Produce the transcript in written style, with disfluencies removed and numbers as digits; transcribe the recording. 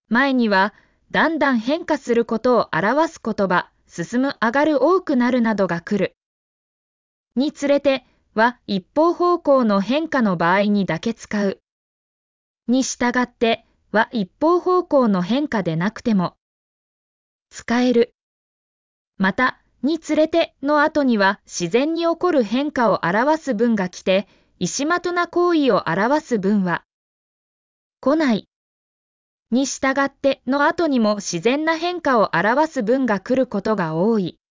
前には、だんだん変化することを表す言葉、進む、上がる、多くなるなどが来る。につれては一方方向の変化の場合にだけ使う。に従っては一方方向の変化でなくても使える。また、につれての後には自然に起こる変化を表す文が来て、意思まとな行為を表す文は来ない。に従っての後にも自然な変化を表す文が来ることが多い。